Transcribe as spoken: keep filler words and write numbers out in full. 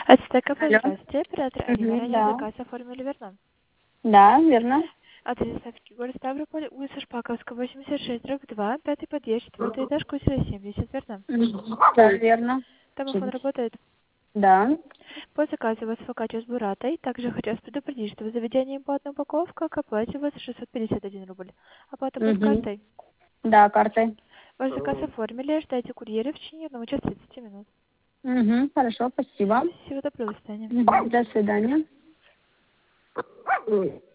Ацтека, Алло. здравствуйте. Оператор Арина. Мгм, Ранее да. заказ оформили, верно? Да, верно. Адрес доставки город Ставрополь, улица Шпаковская, восемьдесят шесть, дробь два, пятый подъезд, четвертый этаж, квартира семьдесят, верно? Мгм, да, верно. Домофон работает. Да. По заказу у вас фокаччо с буратой. Также хочу вас предупредить, что в заведении платная упаковка, к оплате у вас шестьсот пятьдесят один рубль. Оплата будет Угу. картой. Да, картой. Ваш заказ оформили, ждайте курьера в течение одного часа тридцати минут. Угу, хорошо, спасибо. Всего доброго, до свидания. Мгм, до свидания.